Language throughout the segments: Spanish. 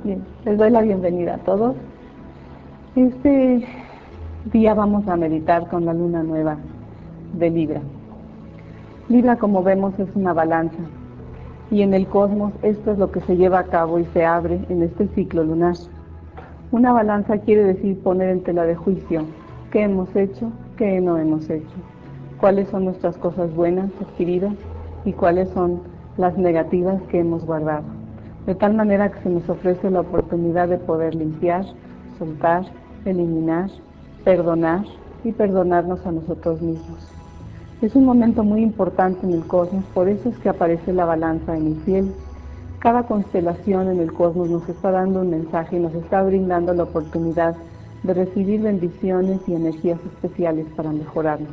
Bien, les doy la bienvenida a todos. Este día vamos a meditar con la luna nueva de Libra. Libra, como vemos, es una balanza, y en el cosmos esto es lo que se lleva a cabo y se abre en este ciclo lunar. Una balanza quiere decir poner en tela de juicio qué hemos hecho, qué no hemos hecho, cuáles son nuestras cosas buenas adquiridas y cuáles son las negativas que hemos guardado, de tal manera que se nos ofrece la oportunidad de poder limpiar, soltar, eliminar, perdonar y perdonarnos a nosotros mismos. Es un momento muy importante en el cosmos, por eso es que aparece la balanza en el cielo. Cada constelación en el cosmos nos está dando un mensaje y nos está brindando la oportunidad de recibir bendiciones y energías especiales para mejorarnos.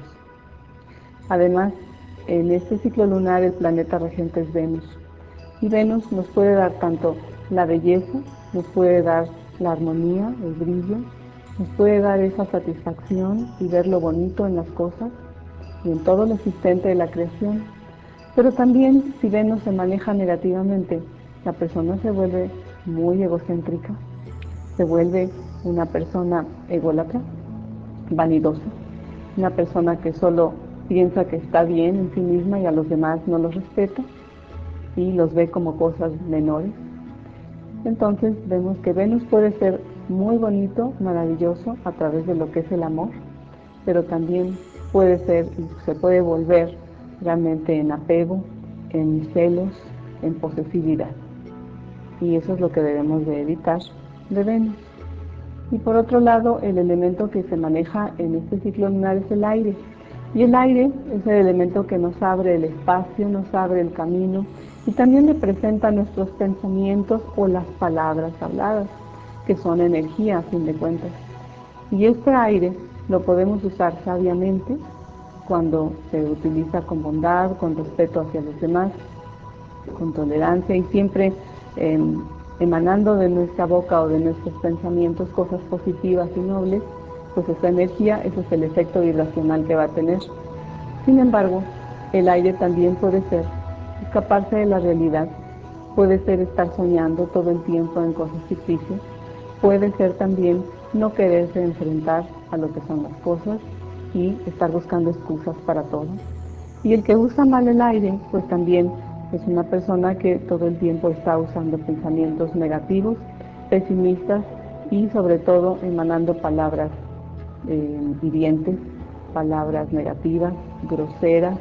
Además, en este ciclo lunar el planeta regente es Venus, y Venus nos puede dar tanto la belleza, nos puede dar la armonía, el brillo, nos puede dar esa satisfacción y ver lo bonito en las cosas y en todo lo existente de la creación. Pero también, si Venus se maneja negativamente, la persona se vuelve muy egocéntrica, se vuelve una persona ególatra, vanidosa, una persona que solo piensa que está bien en sí misma y a los demás no los respeta y los ve como cosas menores. Entonces vemos que Venus puede ser muy bonito, maravilloso a través de lo que es el amor, pero también puede ser y se puede volver realmente en apego, en celos, en posesividad. Y eso es lo que debemos de evitar de Venus. Y por otro lado, el elemento que se maneja en este ciclo lunar es el aire. Y el aire es el elemento que nos abre el espacio, nos abre el camino y también representa nuestros pensamientos o las palabras habladas, que son energía a fin de cuentas. Y este aire lo podemos usar sabiamente cuando se utiliza con bondad, con respeto hacia los demás, con tolerancia y siempre emanando de nuestra boca o de nuestros pensamientos cosas positivas y nobles, pues esa energía, ese es el efecto vibracional que va a tener. Sin embargo, el aire también puede ser escaparse de la realidad, puede ser estar soñando todo el tiempo en cosas ficticias, puede ser también no quererse enfrentar a lo que son las cosas y estar buscando excusas para todo. Y el que usa mal el aire, pues también es una persona que todo el tiempo está usando pensamientos negativos, pesimistas y sobre todo emanando palabras hirientes, palabras negativas, groseras,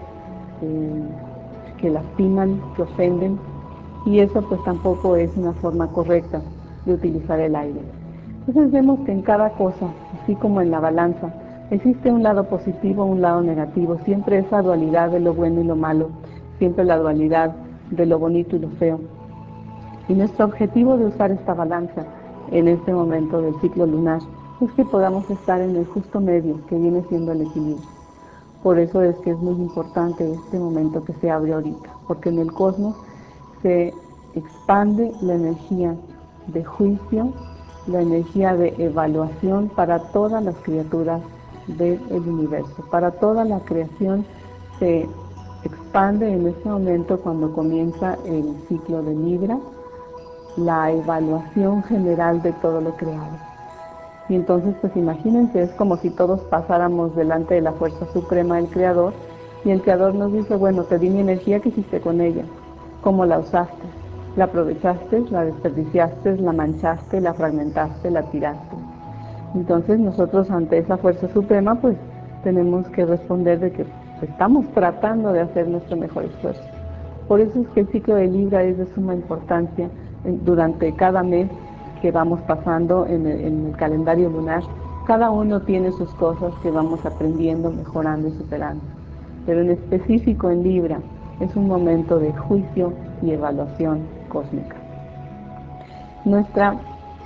que lastiman, que ofenden, y eso pues tampoco es una forma correcta de utilizar el aire. Entonces vemos que en cada cosa, así como en la balanza, existe un lado positivo, un lado negativo, siempre esa dualidad de lo bueno y lo malo, siempre la dualidad de lo bonito y lo feo. Y nuestro objetivo de usar esta balanza en este momento del ciclo lunar es que podamos estar en el justo medio, que viene siendo el equilibrio. Por eso es que es muy importante este momento que se abre ahorita, porque en el cosmos se expande la energía de juicio, la energía de evaluación para todas las criaturas del universo, para toda la creación se expande en este momento cuando comienza el ciclo de Libra, la evaluación general de todo lo creado. Y entonces, pues imagínense, es como si todos pasáramos delante de la fuerza suprema del Creador, y el Creador nos dice, bueno, te di mi energía, ¿qué hiciste con ella? ¿Cómo la usaste? ¿La aprovechaste? ¿La desperdiciaste? ¿La manchaste? ¿La fragmentaste? ¿La tiraste? Entonces nosotros ante esa fuerza suprema, pues tenemos que responder de que estamos tratando de hacer nuestro mejor esfuerzo. Por eso es que el ciclo de Libra es de suma importancia durante cada mes que vamos pasando en el calendario lunar. Cada uno tiene sus cosas que vamos aprendiendo, mejorando y superando. Pero en específico en Libra es un momento de juicio y evaluación cósmica. Nuestra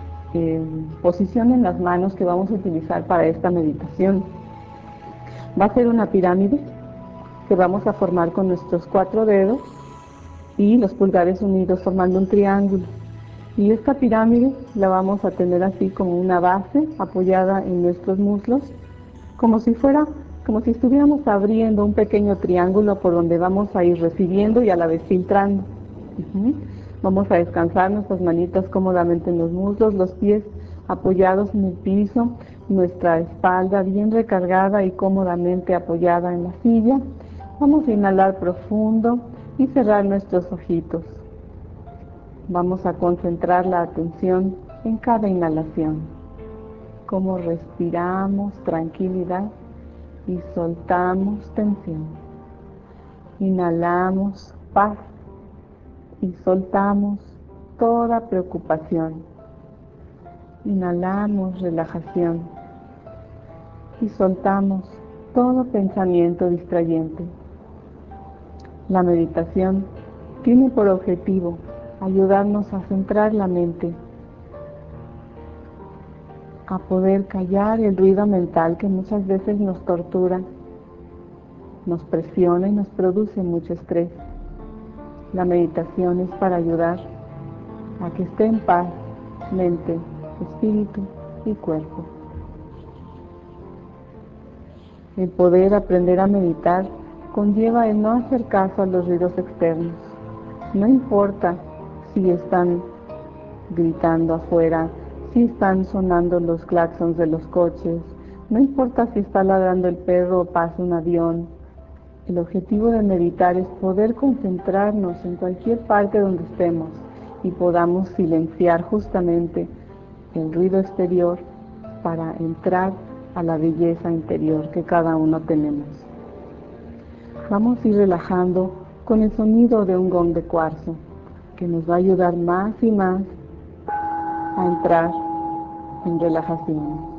posición en las manos que vamos a utilizar para esta meditación va a ser una pirámide que vamos a formar con nuestros 4 dedos y los pulgares unidos formando un triángulo. Y esta pirámide la vamos a tener así como una base apoyada en nuestros muslos, como si estuviéramos abriendo un pequeño triángulo por donde vamos a ir recibiendo y a la vez filtrando. Vamos a descansar nuestras manitas cómodamente en los muslos, los pies apoyados en el piso, nuestra espalda bien recargada y cómodamente apoyada en la silla. Vamos a inhalar profundo y cerrar nuestros ojitos. Vamos a concentrar la atención en cada inhalación. Cómo respiramos tranquilidad y soltamos tensión. Inhalamos paz y soltamos toda preocupación. Inhalamos relajación y soltamos todo pensamiento distrayente. La meditación tiene por objetivo ayudarnos a centrar la mente, a poder callar el ruido mental que muchas veces nos tortura, nos presiona y nos produce mucho estrés. La meditación es para ayudar a que esté en paz mente, espíritu y cuerpo. El poder aprender a meditar conlleva el no hacer caso a los ruidos externos. No importa si están gritando afuera, si están sonando los claxons de los coches, no importa si está ladrando el perro o pasa un avión. El objetivo de meditar es poder concentrarnos en cualquier parte donde estemos y podamos silenciar justamente el ruido exterior para entrar a la belleza interior que cada uno tenemos. Vamos a ir relajando con el sonido de un gong de cuarzo, que nos va a ayudar más y más a entrar en relajación.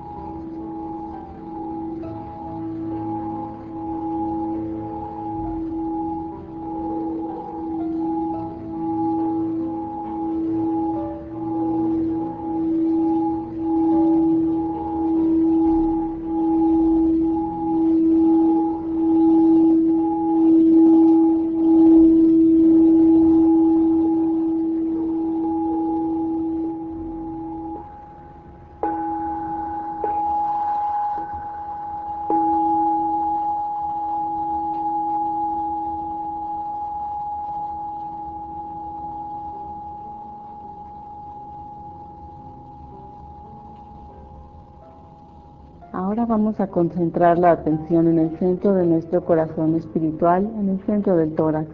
Ahora vamos a concentrar la atención en el centro de nuestro corazón espiritual, en el centro del tórax.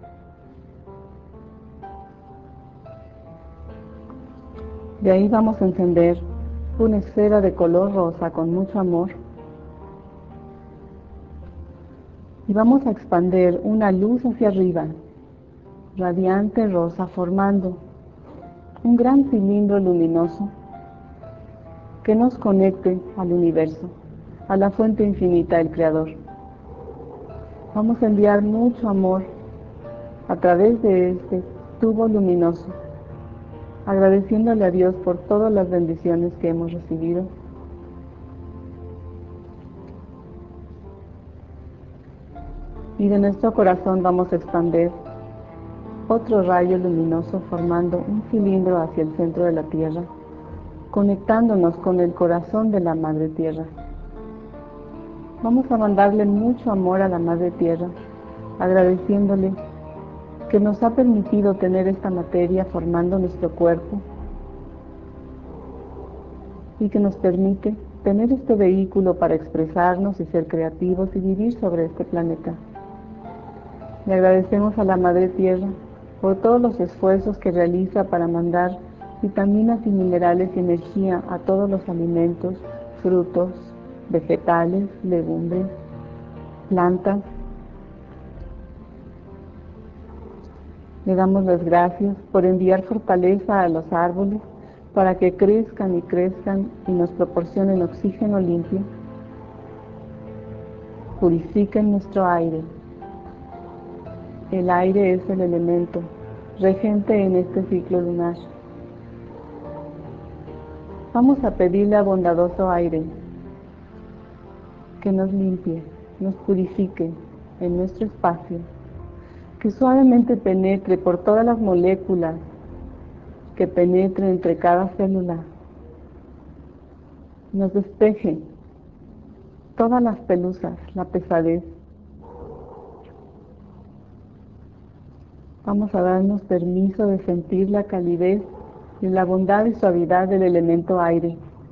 De ahí vamos a encender una esfera de color rosa con mucho amor y vamos a expandir una luz hacia arriba, radiante rosa, formando un gran cilindro luminoso que nos conecte al universo, a la fuente infinita del Creador. Vamos a enviar mucho amor a través de este tubo luminoso, agradeciéndole a Dios por todas las bendiciones que hemos recibido. Y de nuestro corazón vamos a expandir otro rayo luminoso formando un cilindro hacia el centro de la Tierra, conectándonos con el corazón de la Madre Tierra. Vamos a mandarle mucho amor a la Madre Tierra, agradeciéndole que nos ha permitido tener esta materia formando nuestro cuerpo y que nos permite tener este vehículo para expresarnos y ser creativos y vivir sobre este planeta. Le agradecemos a la Madre Tierra por todos los esfuerzos que realiza para mandar vitaminas y minerales y energía a todos los alimentos, frutos, vegetales, legumbres, plantas. Le damos las gracias por enviar fortaleza a los árboles para que crezcan y crezcan y nos proporcionen oxígeno limpio. Purifiquen nuestro aire. El aire es el elemento regente en este ciclo lunar. Vamos a pedirle a bondadoso aire que nos limpie, nos purifique en nuestro espacio, que suavemente penetre por todas las moléculas, que penetre entre cada célula, nos despeje todas las pelusas, la pesadez, Vamos a darnos permiso de sentir la calidez y la bondad y suavidad del elemento aire.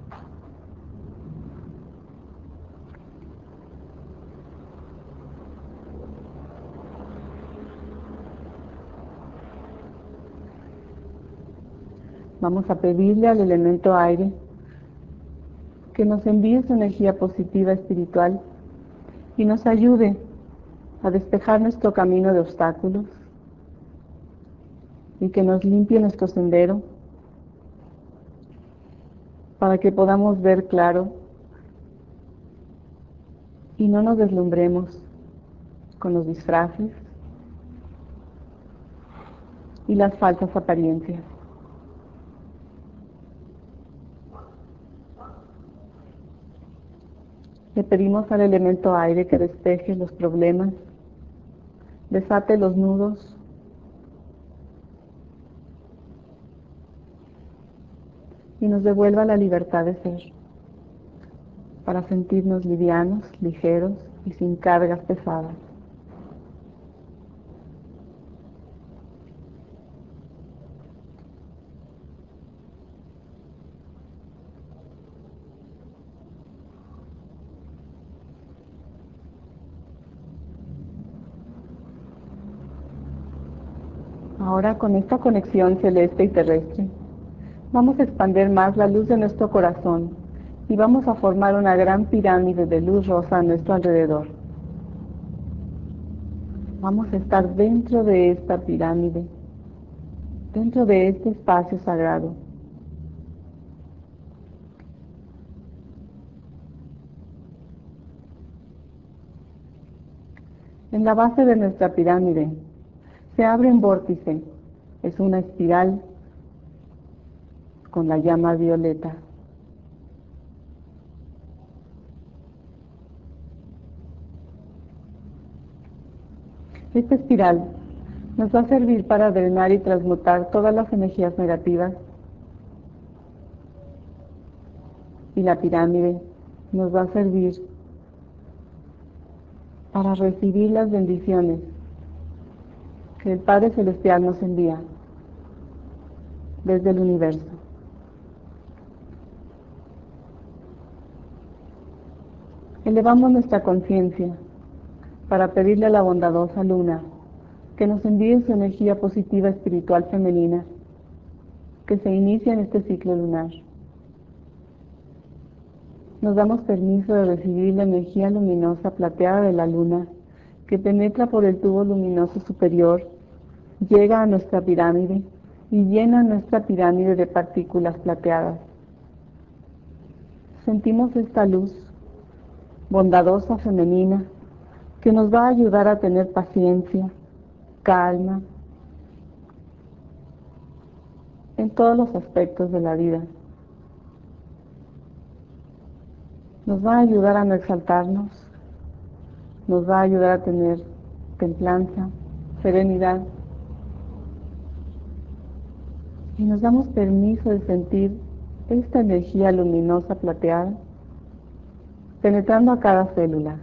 Vamos a pedirle al elemento aire que nos envíe su energía positiva espiritual y nos ayude a despejar nuestro camino de obstáculos y que nos limpie nuestro sendero para que podamos ver claro y no nos deslumbremos con los disfraces y las falsas apariencias. Le pedimos al elemento aire que despeje los problemas, desate los nudos y nos devuelva la libertad de ser, para sentirnos livianos, ligeros y sin cargas pesadas. Ahora, con esta conexión celeste y terrestre, vamos a expandir más la luz de nuestro corazón y vamos a formar una gran pirámide de luz rosa a nuestro alrededor. Vamos a estar dentro de esta pirámide, dentro de este espacio sagrado. En la base de nuestra pirámide se abre un vórtice, es una espiral con la llama violeta. Esta espiral nos va a servir para drenar y transmutar todas las energías negativas, y la pirámide nos va a servir para recibir las bendiciones que el Padre Celestial nos envía desde el universo. Elevamos nuestra conciencia para pedirle a la bondadosa luna que nos envíe su energía positiva espiritual femenina que se inicia en este ciclo lunar. Nos damos permiso de recibir la energía luminosa plateada de la luna que penetra por el tubo luminoso superior, llega a nuestra pirámide y llena nuestra pirámide de partículas plateadas. Sentimos esta luz bondadosa femenina que nos va a ayudar a tener paciencia, calma, en todos los aspectos de la vida. Nos va a ayudar a no exaltarnos, nos va a ayudar a tener templanza, serenidad, y nos damos permiso de sentir esta energía luminosa plateada penetrando a cada célula.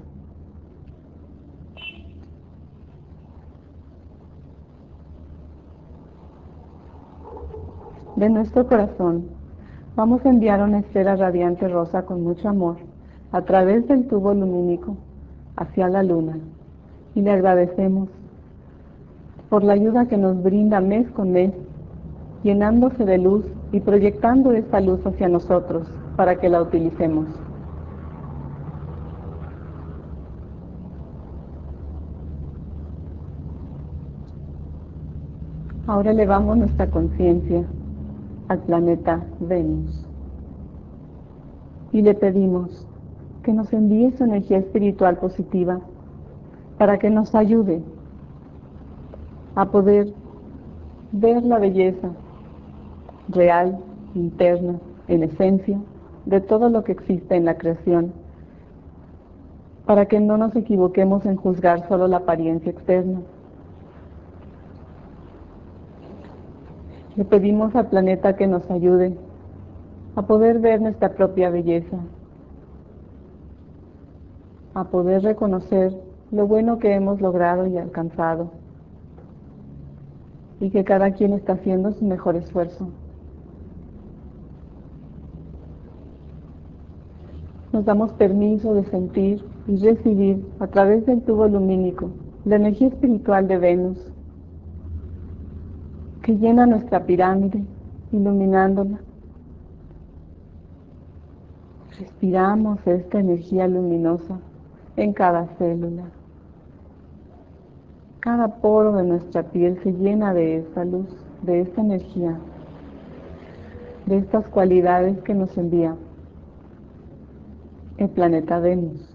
De nuestro corazón vamos a enviar una esfera radiante rosa con mucho amor a través del tubo lumínico hacia la luna y le agradecemos por la ayuda que nos brinda mes con mes, llenándose de luz y proyectando esta luz hacia nosotros para que la utilicemos. Ahora elevamos nuestra conciencia al planeta Venus y le pedimos que nos envíe su energía espiritual positiva para que nos ayude a poder ver la belleza real, interna, en esencia, de todo lo que existe en la creación, para que no nos equivoquemos en juzgar solo la apariencia externa. Le pedimos al planeta que nos ayude a poder ver nuestra propia belleza, a poder reconocer lo bueno que hemos logrado y alcanzado, y que cada quien está haciendo su mejor esfuerzo. Nos damos permiso de sentir y recibir a través del tubo lumínico la energía espiritual de Venus, que llena nuestra pirámide, iluminándola. Respiramos esta energía luminosa en cada célula. Cada poro de nuestra piel se llena de esta luz, de esta energía, de estas cualidades que nos envía el planeta Venus.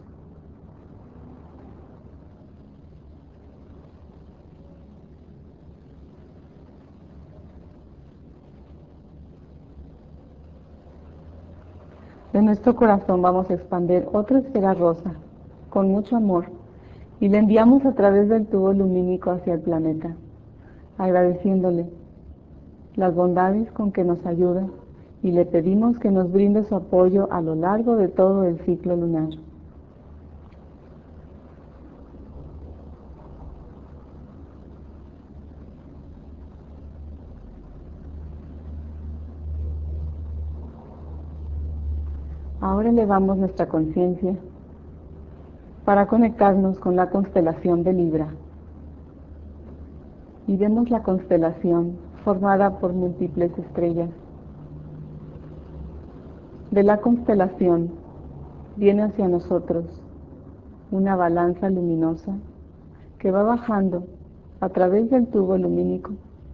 De nuestro corazón vamos a expandir otra esfera rosa con mucho amor y la enviamos a través del tubo lumínico hacia el planeta, agradeciéndole las bondades con que nos ayuda y le pedimos que nos brinde su apoyo a lo largo de todo el ciclo lunar. Ahora elevamos nuestra conciencia para conectarnos con la constelación de Libra. Y vemos la constelación formada por múltiples estrellas. De la constelación viene hacia nosotros una balanza luminosa que va bajando a través del tubo lumínico,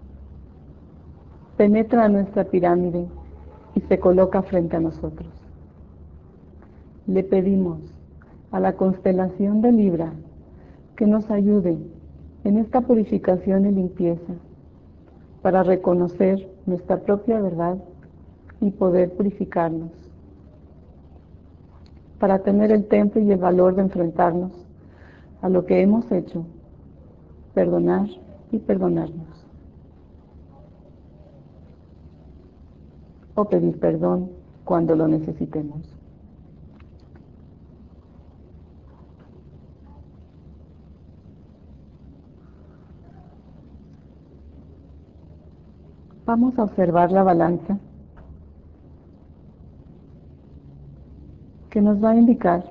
penetra nuestra pirámide y se coloca frente a nosotros. Le pedimos a la constelación de Libra que nos ayude en esta purificación y limpieza para reconocer nuestra propia verdad y poder purificarnos, para tener el temple y el valor de enfrentarnos a lo que hemos hecho, perdonar y perdonarnos, o pedir perdón cuando lo necesitemos. Vamos a observar la balanza que nos va a indicar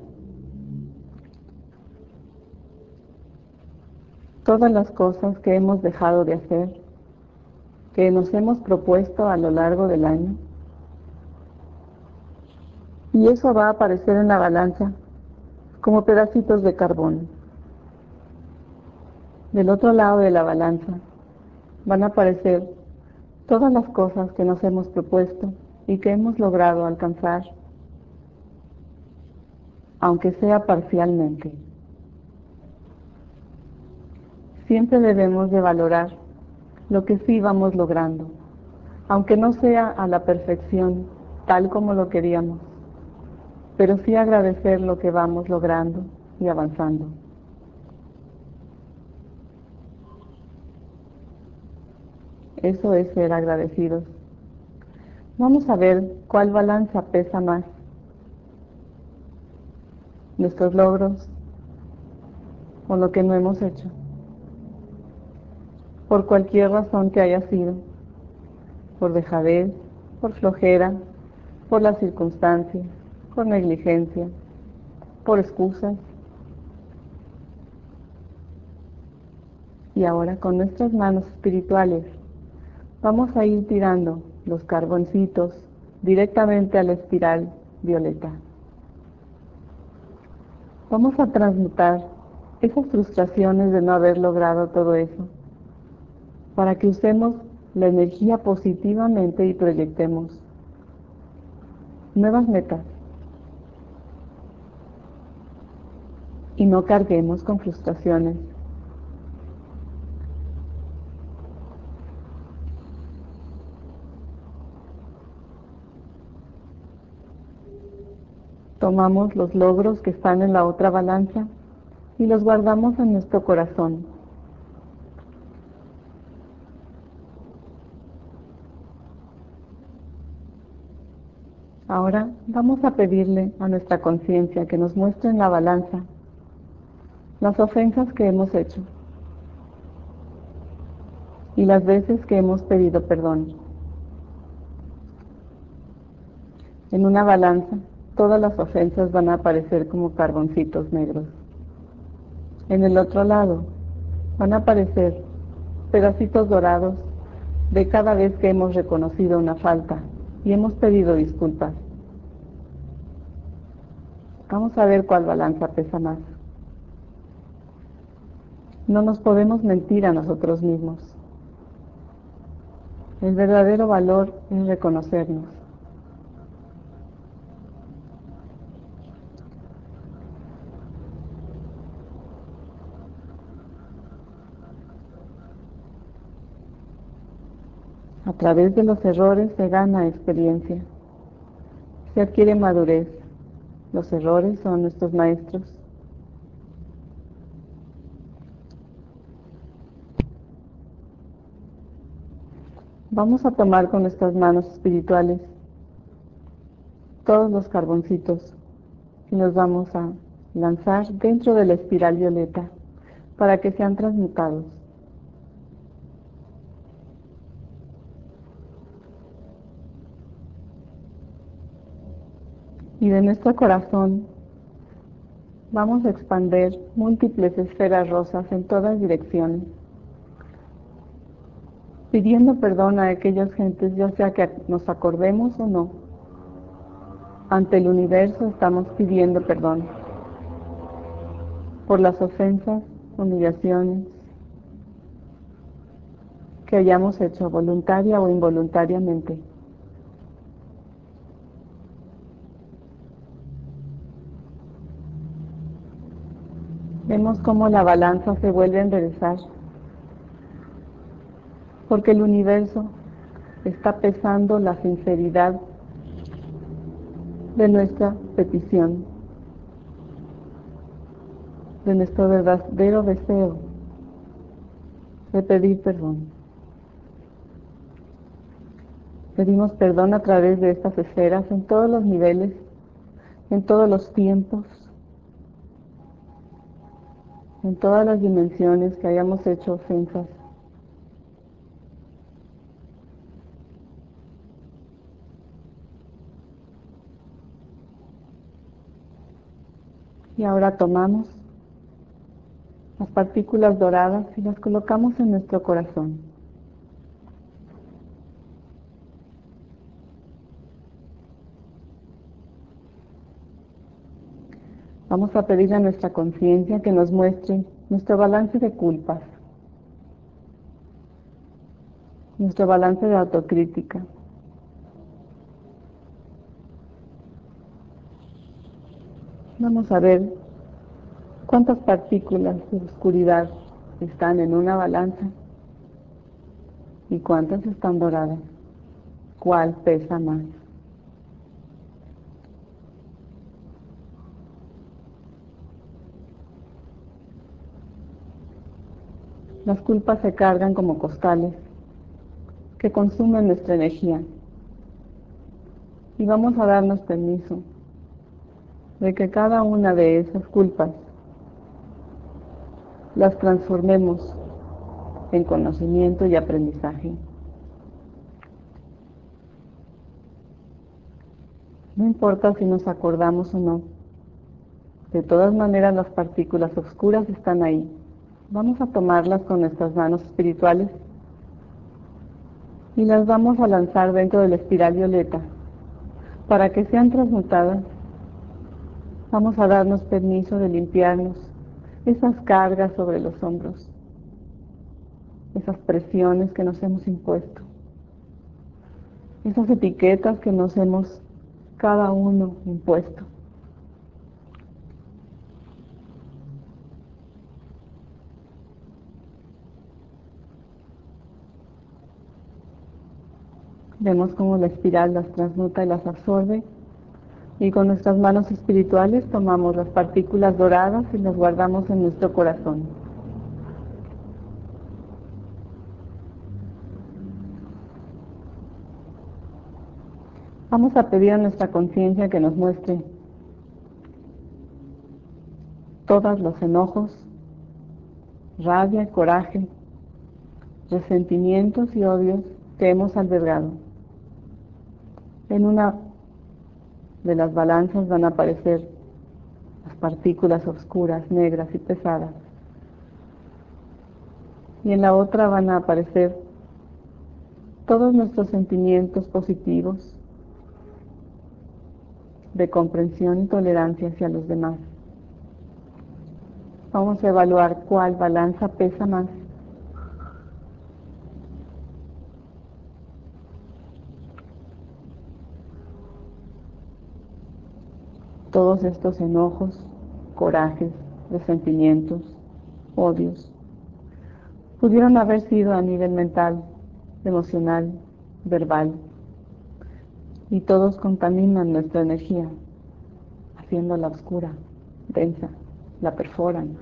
todas las cosas que hemos dejado de hacer, que nos hemos propuesto a lo largo del año. Y eso va a aparecer en la balanza como pedacitos de carbón. Del otro lado de la balanza van a aparecer todas las cosas que nos hemos propuesto y que hemos logrado alcanzar, aunque sea parcialmente. Siempre debemos de valorar lo que sí vamos logrando, aunque no sea a la perfección, tal como lo queríamos, pero sí agradecer lo que vamos logrando y avanzando. Eso es ser agradecidos. Vamos a ver cuál balanza pesa más, nuestros logros o lo que no hemos hecho, por cualquier razón que haya sido, por dejadez, por flojera, por las circunstancias, por negligencia, por excusas. Y ahora con nuestras manos espirituales vamos a ir tirando los carboncitos directamente a la espiral violeta. Vamos a transmutar esas frustraciones de no haber logrado todo eso, para que usemos la energía positivamente y proyectemos nuevas metas y no carguemos con frustraciones. Tomamos los logros que están en la otra balanza y los guardamos en nuestro corazón. Ahora vamos a pedirle a nuestra conciencia que nos muestre en la balanza las ofensas que hemos hecho y las veces que hemos pedido perdón. En una balanza, todas las ofensas van a aparecer como carboncitos negros. En el otro lado, van a aparecer pedacitos dorados de cada vez que hemos reconocido una falta y hemos pedido disculpas. Vamos a ver cuál balanza pesa más. No nos podemos mentir a nosotros mismos. El verdadero valor es reconocernos. A través de los errores se gana experiencia, se adquiere madurez. Los errores son nuestros maestros. Vamos a tomar con nuestras manos espirituales todos los carboncitos y los vamos a lanzar dentro de la espiral violeta para que sean transmutados. Y de nuestro corazón vamos a expandir múltiples esferas rosas en todas direcciones, pidiendo perdón a aquellas gentes, ya sea que nos acordemos o no. Ante el universo estamos pidiendo perdón por las ofensas, humillaciones que hayamos hecho voluntaria o involuntariamente. Vemos cómo la balanza se vuelve a enderezar, porque el universo está pesando la sinceridad de nuestra petición, de nuestro verdadero deseo de pedir perdón. Pedimos perdón a través de estas esferas en todos los niveles, en todos los tiempos, en todas las dimensiones que hayamos hecho ofensas. Y ahora tomamos las partículas doradas y las colocamos en nuestro corazón. Vamos a pedir a nuestra conciencia que nos muestre nuestro balance de culpas, nuestro balance de autocrítica. Vamos a ver cuántas partículas de oscuridad están en una balanza y cuántas están doradas. ¿Cuál pesa más? Las culpas se cargan como costales que consumen nuestra energía y vamos a darnos permiso de que cada una de esas culpas las transformemos en conocimiento y aprendizaje. No importa si nos acordamos o no, de todas maneras las partículas oscuras están ahí. Vamos a tomarlas con nuestras manos espirituales y las vamos a lanzar dentro de la espiral violeta. Para que sean transmutadas, vamos a darnos permiso de limpiarnos esas cargas sobre los hombros, esas presiones que nos hemos impuesto, esas etiquetas que nos hemos cada uno impuesto. Vemos cómo la espiral las transmuta y las absorbe, y con nuestras manos espirituales tomamos las partículas doradas y las guardamos en nuestro corazón. Vamos a pedir a nuestra conciencia que nos muestre todos los enojos, rabia y coraje resentimientos y odios que hemos albergado. En una de las balanzas van a aparecer las partículas oscuras, negras y pesadas. Y en la otra van a aparecer todos nuestros sentimientos positivos de comprensión y tolerancia hacia los demás. Vamos a evaluar cuál balanza pesa más. Todos estos enojos, corajes, resentimientos, odios, pudieron haber sido a nivel mental, emocional, verbal, y todos contaminan nuestra energía, haciéndola oscura, densa, la perforan.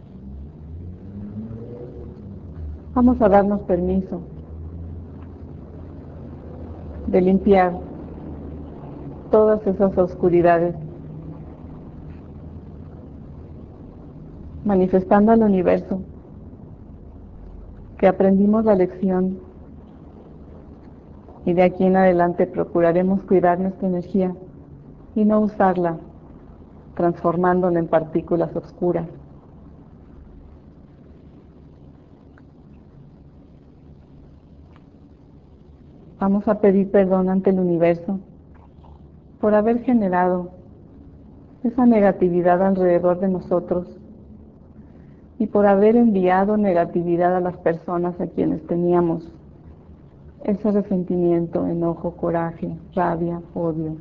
Vamos a darnos permiso de limpiar todas esas oscuridades, manifestando al universo que aprendimos la lección y de aquí en adelante procuraremos cuidar nuestra energía y no usarla transformándola en partículas oscuras. Vamos a pedir perdón ante el universo por haber generado esa negatividad alrededor de nosotros y por haber enviado negatividad a las personas a quienes teníamos ese resentimiento, enojo, coraje, rabia, odio.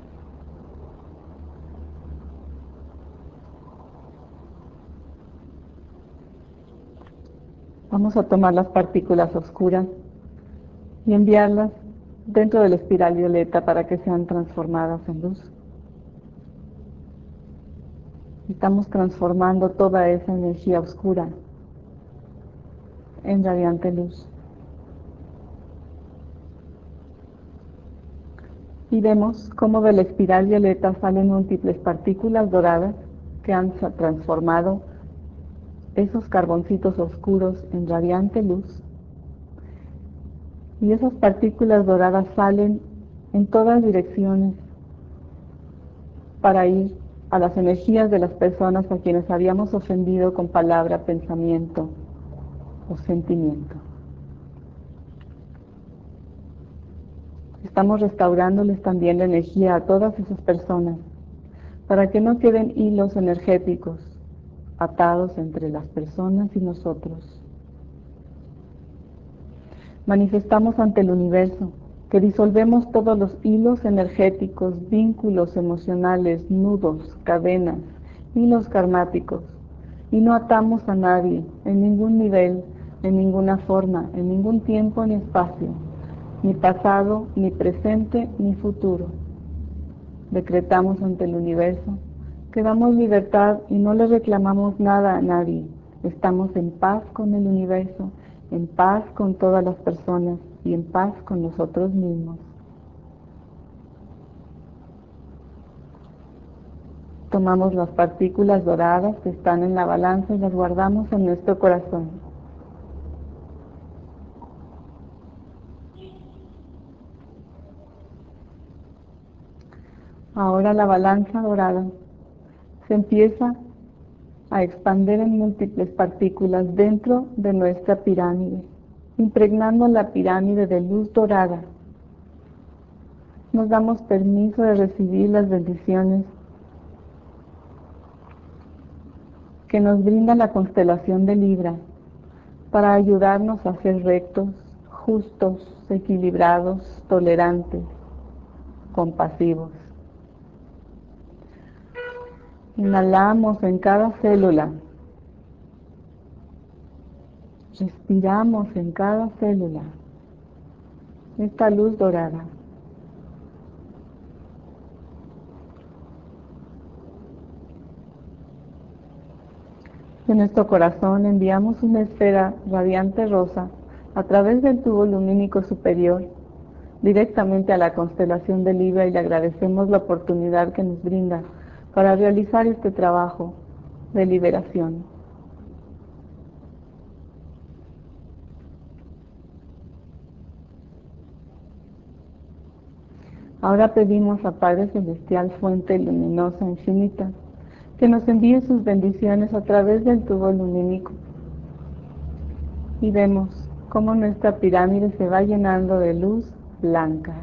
Vamos a tomar las partículas oscuras y enviarlas dentro de la espiral violeta para que sean transformadas en luz. Estamos transformando toda esa energía oscura en radiante luz. Y vemos cómo de la espiral violeta salen múltiples partículas doradas que han transformado esos carboncitos oscuros en radiante luz. Y esas partículas doradas salen en todas direcciones para ir a las energías de las personas a quienes habíamos ofendido con palabra, pensamiento o sentimiento. Estamos restaurándoles también la energía a todas esas personas para que no queden hilos energéticos atados entre las personas y nosotros. Manifestamos ante el universo que disolvemos todos los hilos energéticos, vínculos emocionales, nudos, cadenas, hilos karmáticos, y no atamos a nadie en ningún nivel, en ninguna forma, en ningún tiempo ni espacio, ni pasado, ni presente, ni futuro. Decretamos ante el universo que damos libertad y no le reclamamos nada a nadie. Estamos en paz con el universo, en paz con todas las personas y en paz con nosotros mismos. Tomamos las partículas doradas que están en la balanza y las guardamos en nuestro corazón. Ahora la balanza dorada se empieza a expandir en múltiples partículas dentro de nuestra pirámide, impregnando la pirámide de luz dorada. Nos damos permiso de recibir las bendiciones que nos brinda la constelación de Libra para ayudarnos a ser rectos, justos, equilibrados, tolerantes, compasivos. Inhalamos en cada célula, respiramos en cada célula esta luz dorada. De nuestro corazón enviamos una esfera radiante rosa a través del tubo lumínico superior directamente a la constelación de Libra y le agradecemos la oportunidad que nos brinda para realizar este trabajo de liberación. Ahora pedimos a Padre Celestial, fuente luminosa infinita, que nos envíe sus bendiciones a través del tubo lumínico. Y vemos cómo nuestra pirámide se va llenando de luz blanca.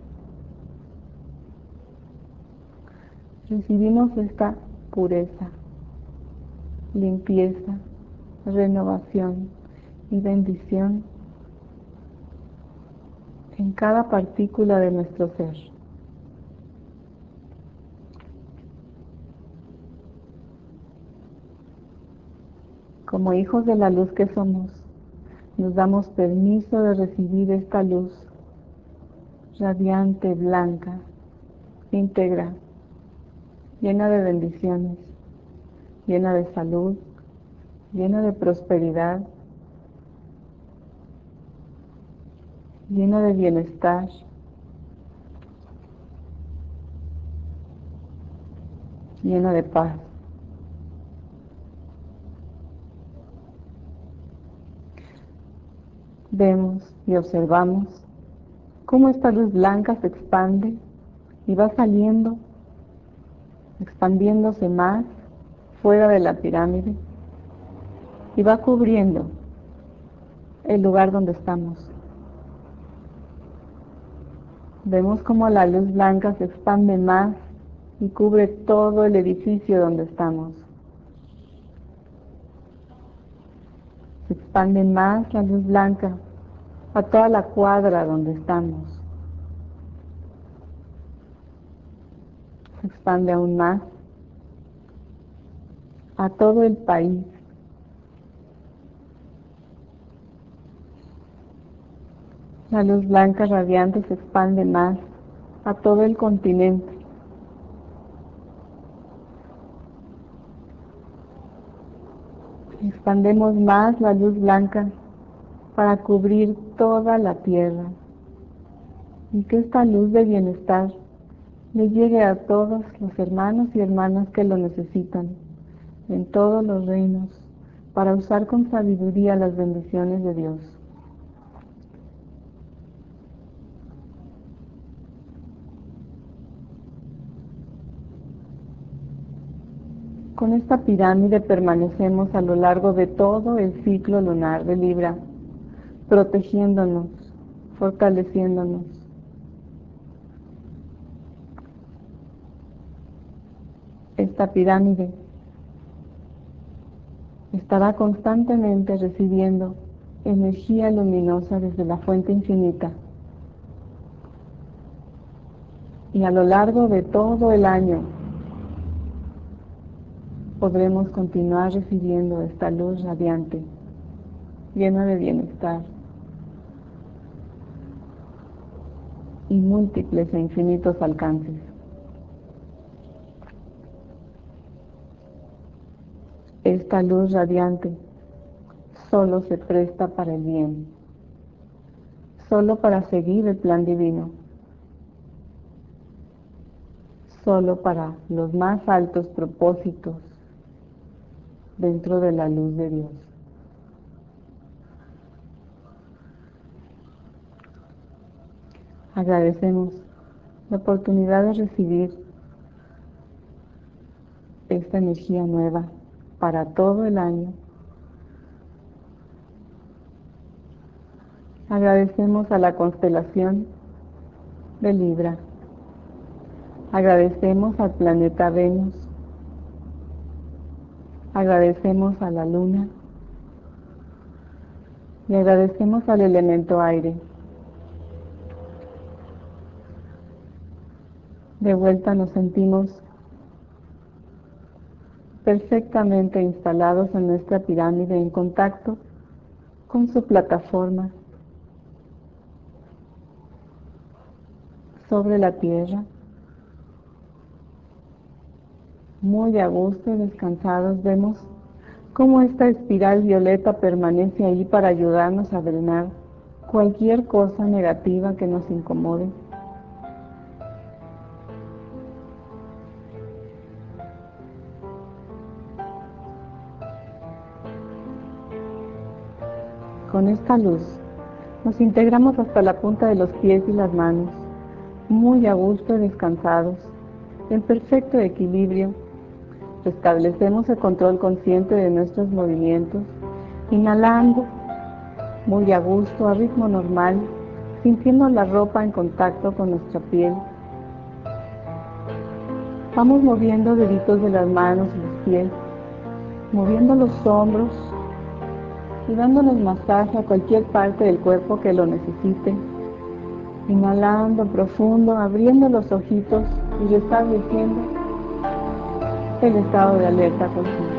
Recibimos esta pureza, limpieza, renovación y bendición en cada partícula de nuestro ser. Como hijos de la luz que somos, nos damos permiso de recibir esta luz radiante, blanca, íntegra, llena de bendiciones, llena de salud, llena de prosperidad, llena de bienestar, llena de paz. Vemos y observamos cómo esta luz blanca se expande y va saliendo, expandiéndose más fuera de la pirámide y va cubriendo el lugar donde estamos. Vemos cómo la luz blanca se expande más y cubre todo el edificio donde estamos. Se expande más la luz blanca a toda la cuadra donde estamos. Se expande aún más a todo el país. La luz blanca radiante se expande más a todo el continente. Expandemos más la luz blanca para cubrir toda la tierra y que esta luz de bienestar le llegue a todos los hermanos y hermanas que lo necesitan en todos los reinos para usar con sabiduría las bendiciones de Dios. Con esta pirámide permanecemos a lo largo de todo el ciclo lunar de Libra, protegiéndonos, fortaleciéndonos. Esta pirámide estará constantemente recibiendo energía luminosa desde la fuente infinita. Y a lo largo de todo el año podremos continuar recibiendo esta luz radiante, llena de bienestar y múltiples e infinitos alcances. Esta luz radiante solo se presta para el bien, solo para seguir el plan divino, solo para los más altos propósitos dentro de la luz de Dios. Agradecemos la oportunidad de recibir esta energía nueva para todo el año. Agradecemos a la constelación de Libra. Agradecemos al planeta Venus. Agradecemos a la Luna. Y agradecemos al elemento aire. De vuelta nos sentimos perfectamente instalados en nuestra pirámide, en contacto con su plataforma sobre la tierra, muy a gusto y descansados. Vemos cómo esta espiral violeta permanece ahí para ayudarnos a drenar cualquier cosa negativa que nos incomode. Con esta luz nos integramos hasta la punta de los pies y las manos, muy a gusto y descansados, en perfecto equilibrio. Restablecemos el control consciente de nuestros movimientos, inhalando muy a gusto, a ritmo normal, sintiendo la ropa en contacto con nuestra piel. Vamos moviendo deditos de las manos y los pies, moviendo los hombros y dándonos masaje a cualquier parte del cuerpo que lo necesite. Inhalando profundo, abriendo los ojitos y restableciendo el estado de alerta consciente.